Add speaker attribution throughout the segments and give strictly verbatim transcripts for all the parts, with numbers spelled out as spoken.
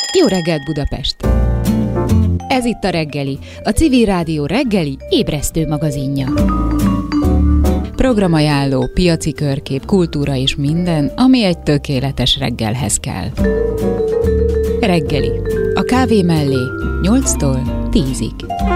Speaker 1: Jó reggelt, Budapest! Ez itt a Reggeli, a Civil Rádió reggeli ébresztő magazinja. Programajánló, piaci körkép, kultúra és minden, ami egy tökéletes reggelhez kell. Reggeli, a kávé mellé nyolctól tízig.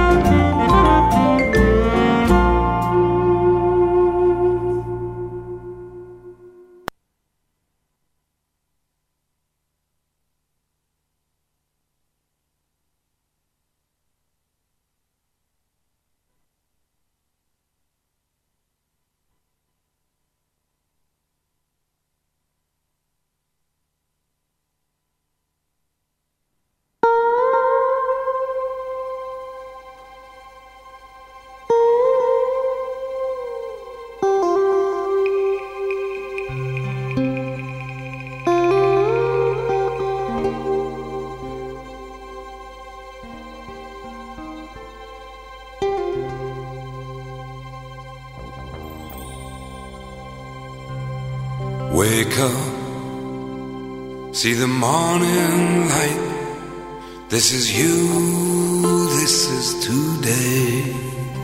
Speaker 2: Wake up, see the morning light. This is you, this is today.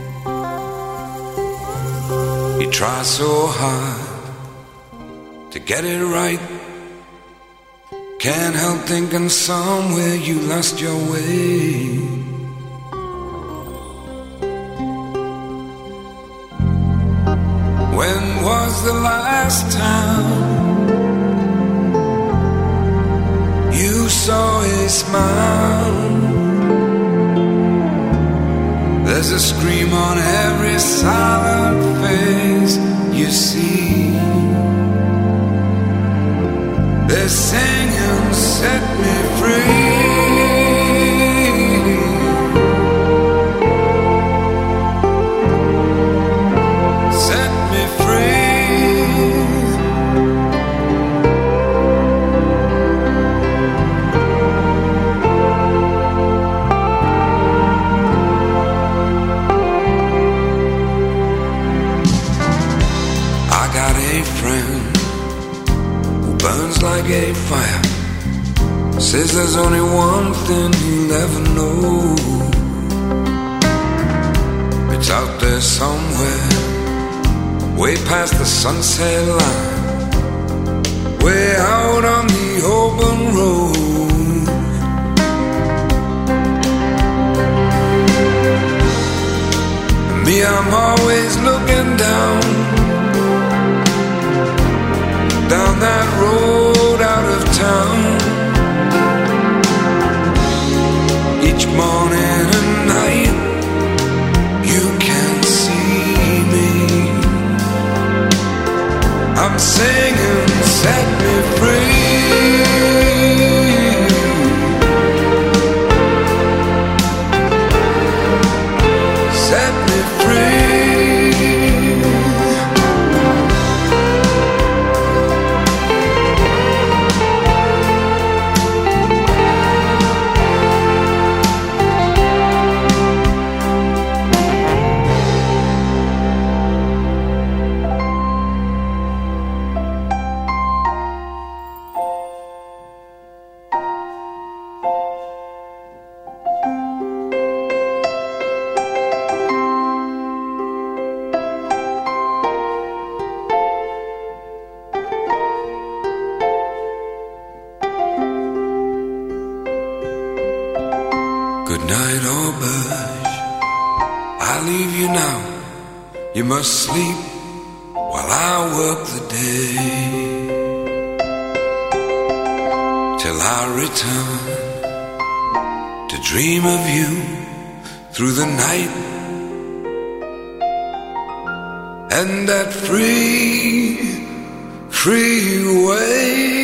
Speaker 2: You try so hard to get it right. Can't help thinking somewhere you lost your way. When was the last time you saw a smile? There's a scream on every silent face you see. They're singing, set me free. Like a fire, says there's only one thing he'll ever know. It's out there somewhere, way past the sunset line, way out on the open road. Me, I'm always looking down, down that road out of town. Each morning and night you can see me. I'm singing, set me free. Set me free. You must sleep while I work the day, till I return to dream of you through the night. And that free, free way.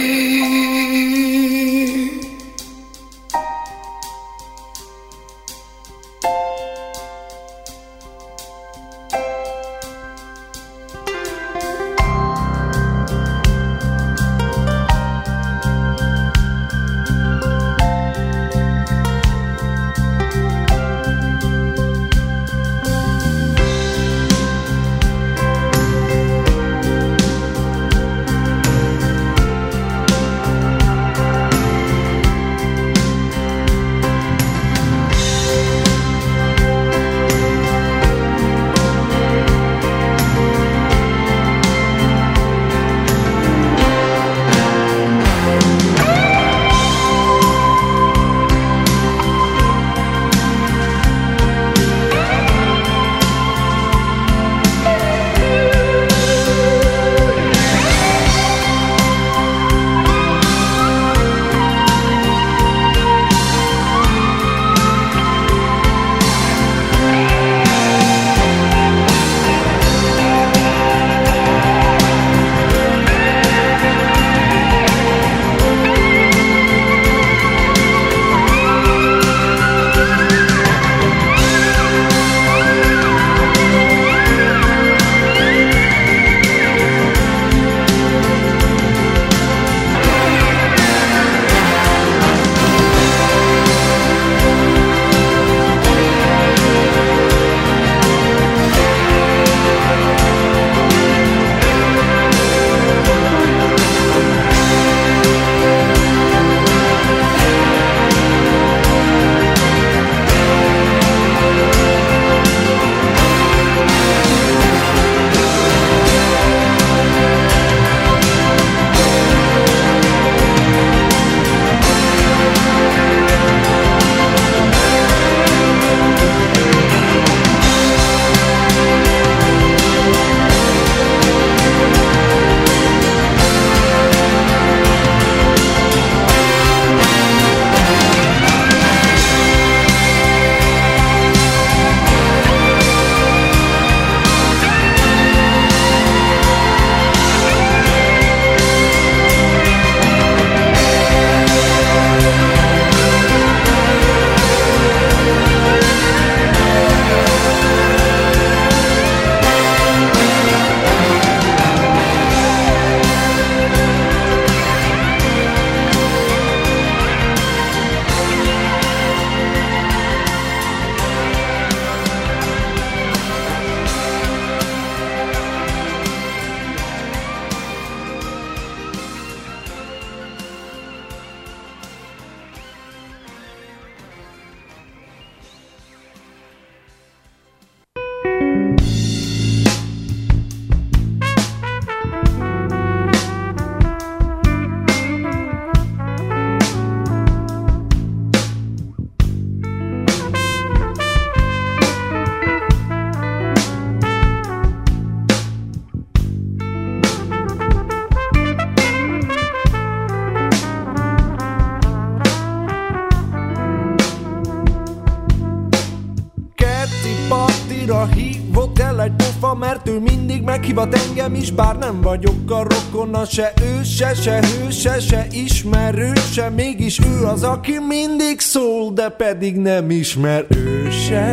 Speaker 3: hívva, mert ő mindig meghivat engem is, bár nem vagyok a rokona, se ő, se, se hő, se, se ismerőse. Mégis ő az, aki mindig szól, de pedig nem ismer ő se.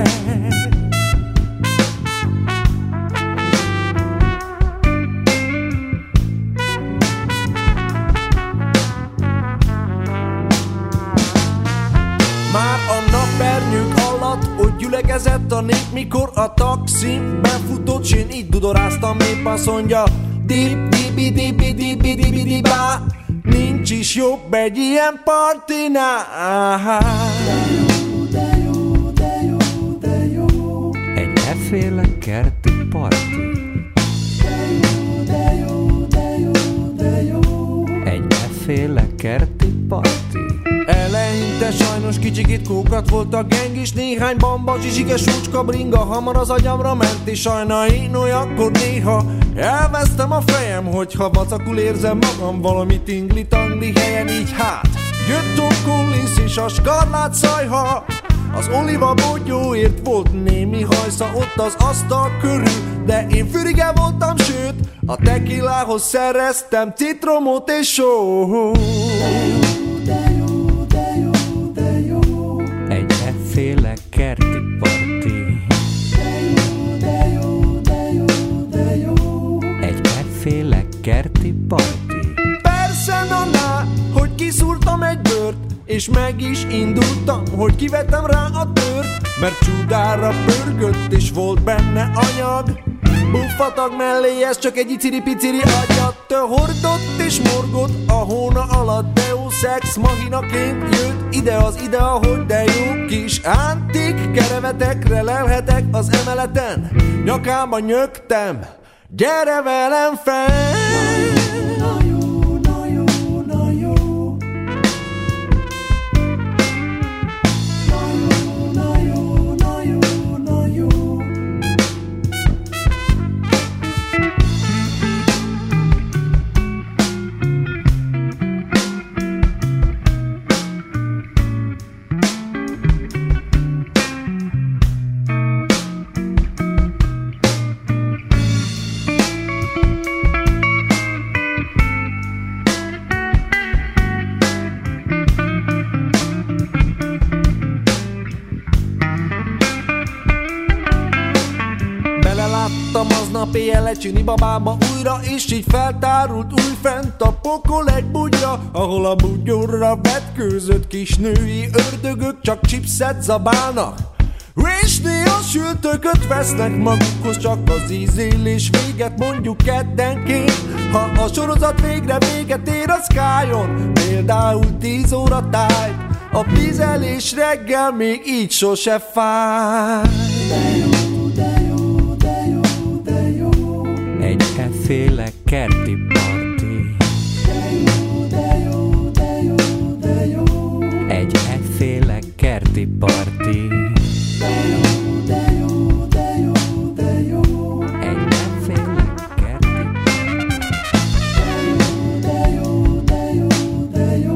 Speaker 3: Már a napernyők alatt ott gyülekezett a nép, mikor a taxin befutott, s én így dudoráztam, épp azt mondja, dip dibi dibi dibi dibi dibá, nincs is jobb egy ilyen partinál.
Speaker 4: De jó, de jó, de jó, de jó.
Speaker 5: Egy efféle kerti parti.
Speaker 4: De jó, de jó, de jó, de jó.
Speaker 5: Egy efféle kerti parti.
Speaker 3: Eleinte sajnos kicsikét kókat volt a geng is, néhány bamba, zsizsike, súcska, bringa, hamar az agyamra ment, és sajna én olyankor néha elvesztem a fejem, hogyha vacakul érzem magam valami tingli-tangli helyen, így hát jött Tom Collins és a Skarlát Szajha. Az oliva bogyóért volt némi hajsza ott az asztal körül, de én fürige voltam, sőt a tequilához szereztem citromot és só.
Speaker 4: De jó, de jó, de jó.
Speaker 5: Egy efféle kerti parti.
Speaker 4: De jó, de jó, de jó, de jó.
Speaker 5: Egy efféle kerti parti.
Speaker 3: Persze, na, hogy kiszúrtam egy bőrt, és meg is indultam, hogy kivettem rá a tört, mert csudára pörgött, és volt benne anyag. Buffatag mellé, ez csak egy iciri-piciri agyat. Hordott és morgott a hóna alatt, Deus Ex Machinaként jött ide az ide, ahogy de jó kis antik kerevetekre lelhetek az emeleten. Nyakába nyögtem, gyere velem fel!
Speaker 4: Na jó, na jó, na jó. Na jó, na jó, na jó, na jó.
Speaker 3: Beleláttam aznap éjjel egy csini babába újra, és így feltárult új fent a pokol egy bugyra, ahol a bugyorra vetkőzött kis női ördögök csak chipset zabálnak, és néha sültököt vesznek magukhoz, csak az ízélés véget mondjuk keddenként. Ha a sorozat végre véget ér a Skyon, például tíz óra tájt, a vizelés reggel még így sose fáj.
Speaker 4: De jó, de jó, de jó, de jó.
Speaker 5: Egy efféle kerti parti.
Speaker 4: De jó, de jó, de jó, de jó.
Speaker 5: Egy efféle kerti parti.
Speaker 4: De jó, de jó, de jó, de jó.
Speaker 5: Egy efféle kerti
Speaker 4: De jó, de jó, de jó.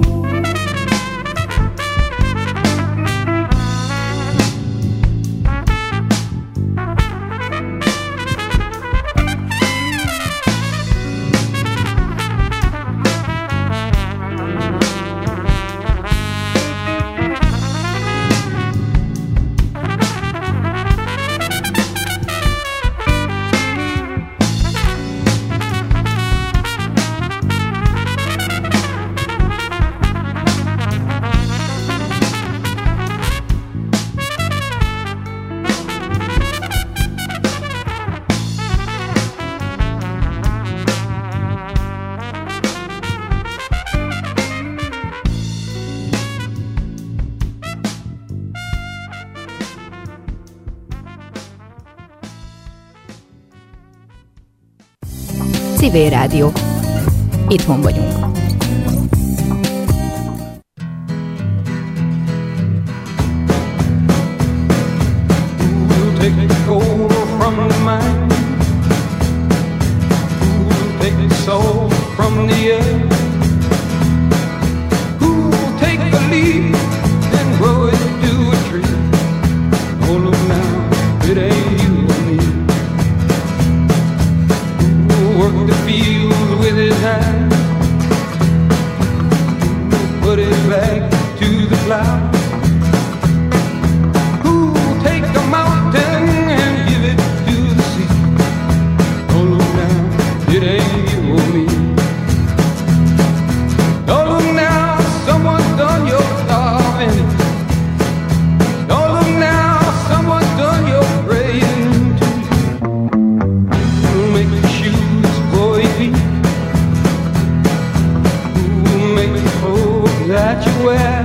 Speaker 1: Civil Rádió. Itthon vagyunk.
Speaker 6: Who'll take the gold from the mine? Who'll take the soul from the earth? Who'll take the leaf and grow it to a tree? Oh, look now, it ain't you and me. put it back to the cloud. Who'll take a mountain and give it to the sea? Oh, look now, it ain't you or me. Oh, look now, someone's done your starving. Oh, look now, someone's done your praying too. Who'll make the shoes for your feet? Who'll make the clothes that you wear?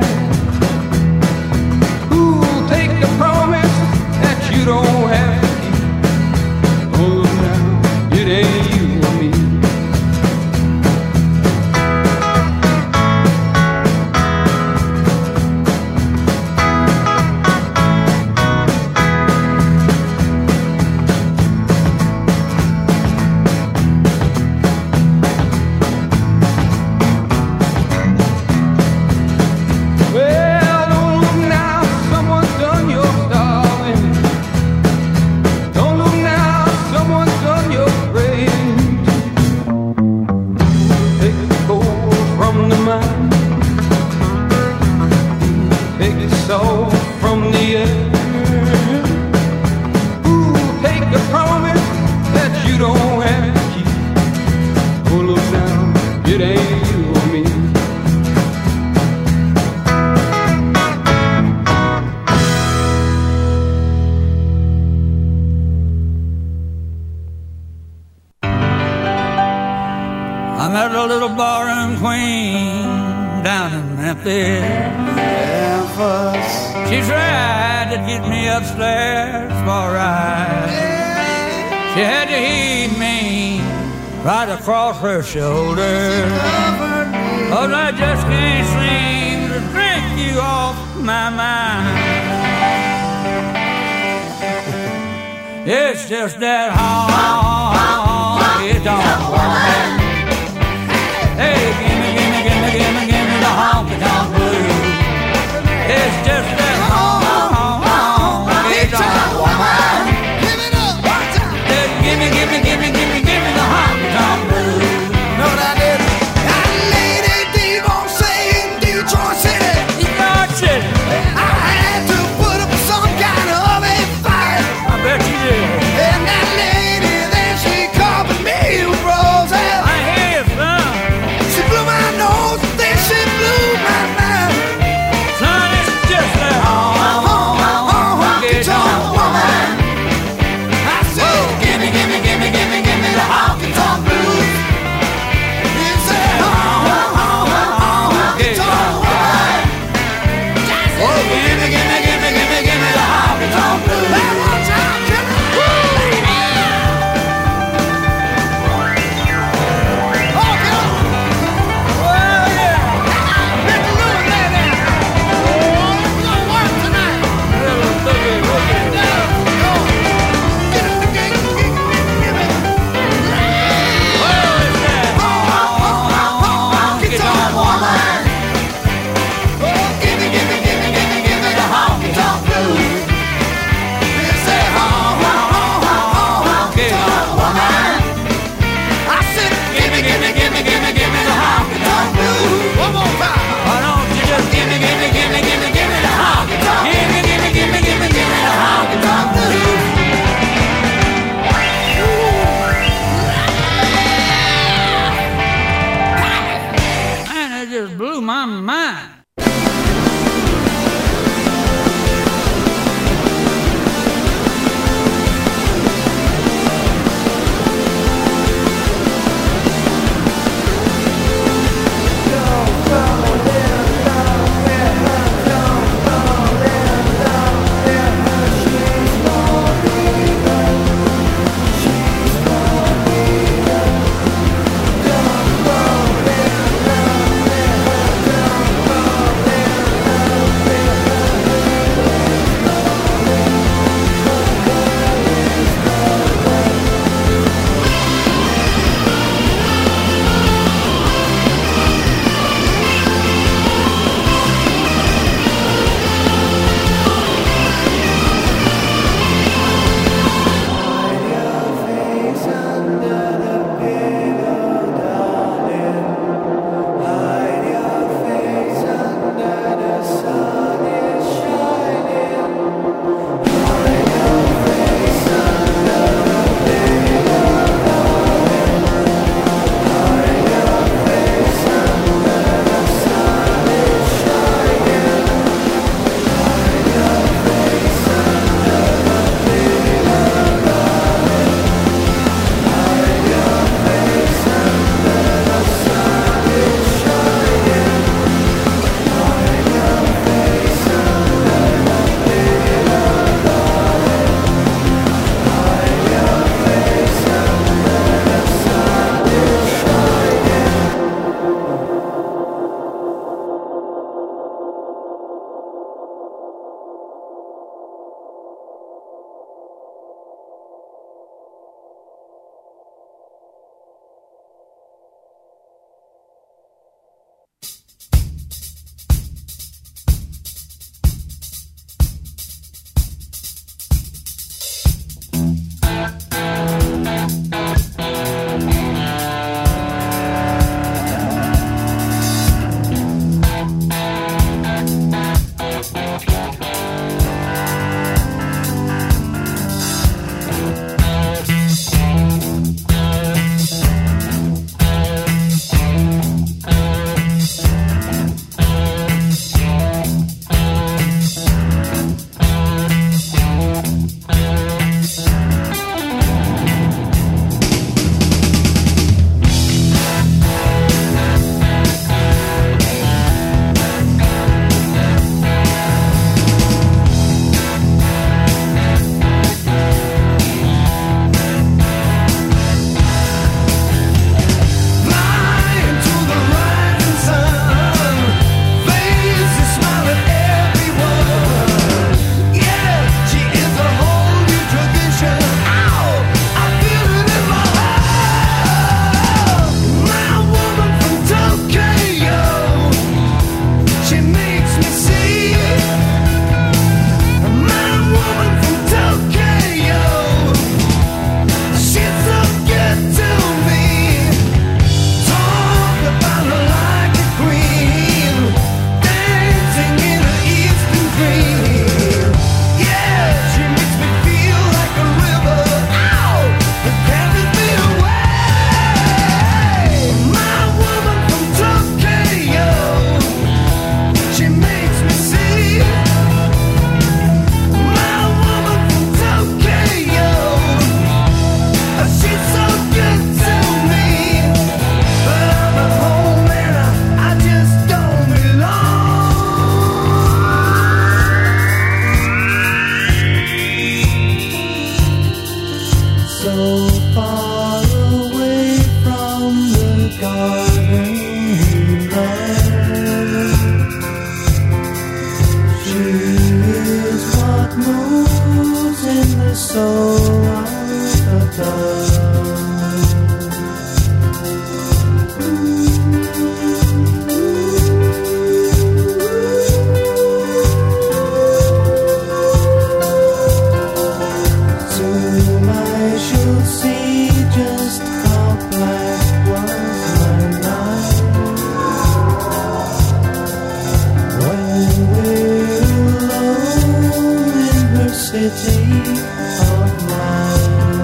Speaker 6: Who'll take the promise that you don't have to keep? Oh, look now, it ain't you or me. Well, don't look now, someone's done your starving. Don't look now, someone's done your praying too. Take the gold from the mine, take the salt from the air. Ooh, take the promise that you don't have to keep. Oh, look now, it ain't you or me.
Speaker 7: I met a little barroom queen down in Memphis. She tried to get me upstairs for a ride. She had to heave me right across her shoulder. Cause I just can't seem to drink you off my mind. It's just that honky tonk woman. Hey, gimme, gimme, gimme, gimme, gimme the honky tonk blues. It's just that honky tonk woman. Hey, gimme, gimme, gimme, gimme, gimme the honky tonk blues.
Speaker 3: No, that is that lady deep on saying Detroit City.
Speaker 7: Detroit City,
Speaker 3: I had to put up some kind of a fight.
Speaker 7: I bet you did.
Speaker 3: And that lady, then she covered me with roses.
Speaker 7: I hear you, son.
Speaker 3: She blew my nose, then she blew my mind.
Speaker 7: Son, it's just that honky tonk woman.
Speaker 3: I said, gimme, gimme, gimme, gimme, gimme the honky tonk blues. He said, honky tonk woman.
Speaker 7: Oh, gimme, gimme, gimme, gimme, gimme the honky tonk blues.
Speaker 3: That one time, gimme. Oh, get up.
Speaker 7: Well, yeah.
Speaker 3: Mister Lewis, lay there. Oh, we're gonna work tonight.
Speaker 7: Little boogie woogie.
Speaker 3: Get it, get it, get it, get it.
Speaker 7: Well, it's that honky tonk woman.
Speaker 3: Oh, gimme, gimme, gimme, gimme, gimme the honky tonk blues. He said, honky tonk woman. I said, gimme, gimme, gimme, gimme, gimme the honky tonk blues. One more time.
Speaker 7: Why don't you just gimme, gimme, gimme, gimme, gimme the honky tonk? Gimme, gimme, gimme, gimme, gimme the honky tonk blues. Man, it just blew my mind.
Speaker 4: Don't city of mine.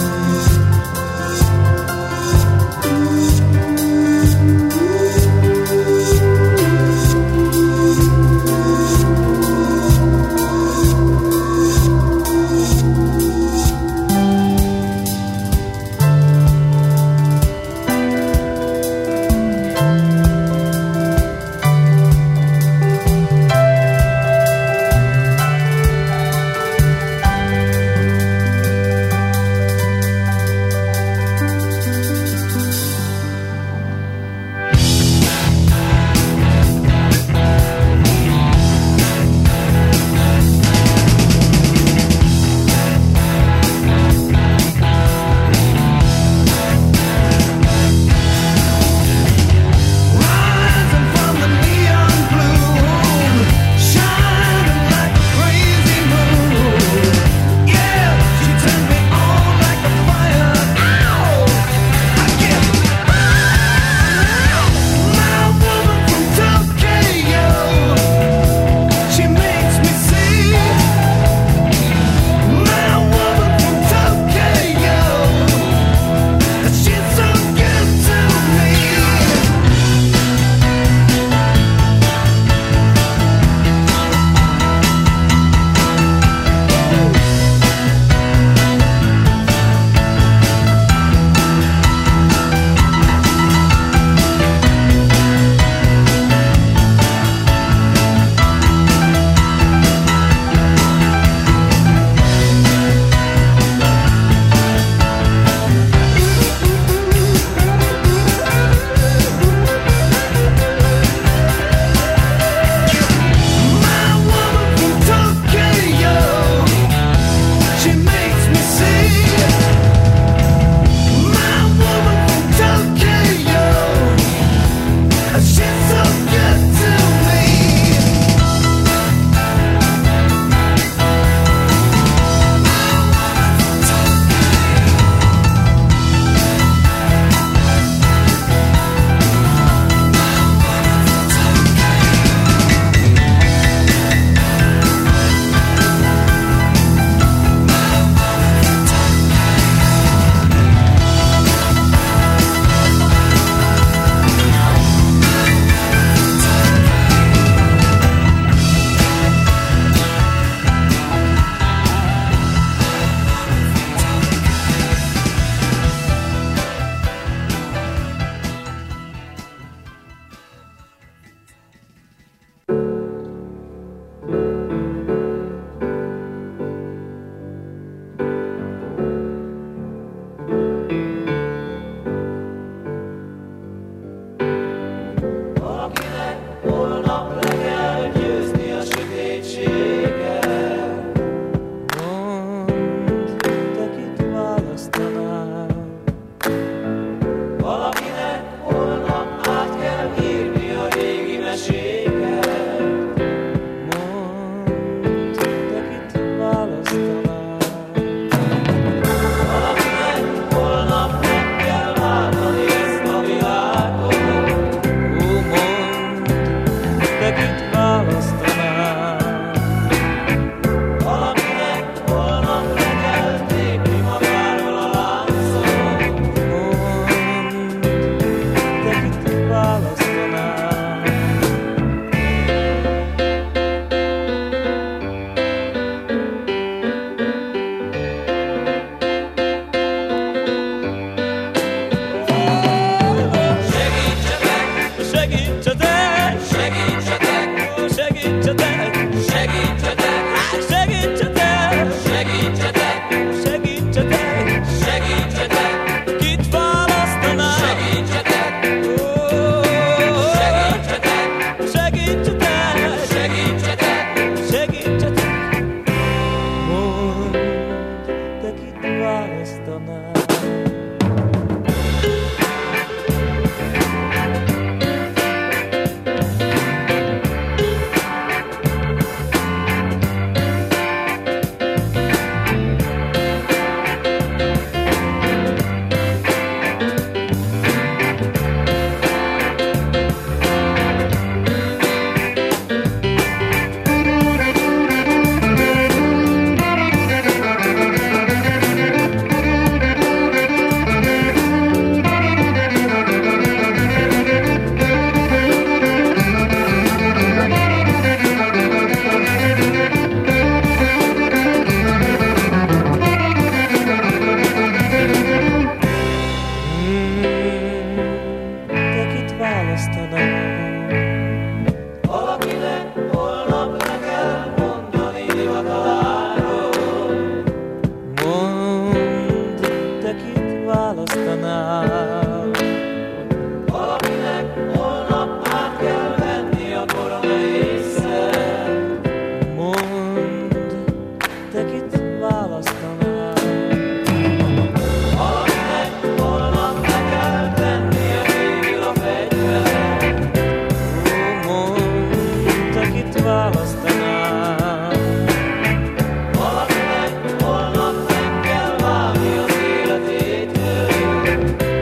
Speaker 8: kit választanál? Valakinek holnap meg kell válni az életétől.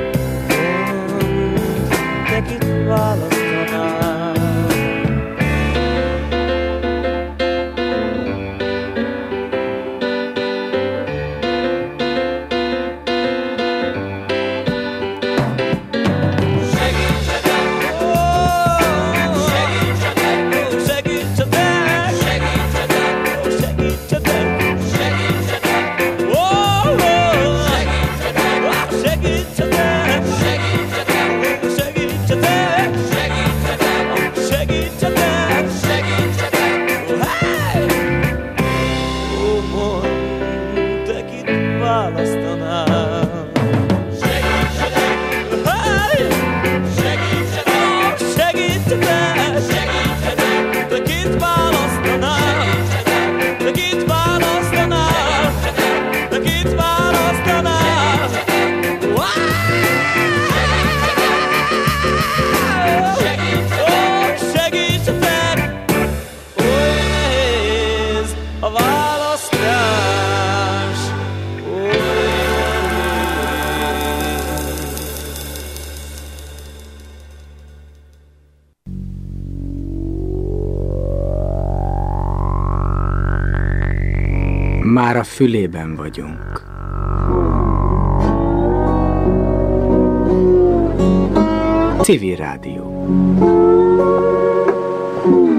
Speaker 8: Te kit választanál?
Speaker 9: Már a fülében vagyunk. Civil Rádió.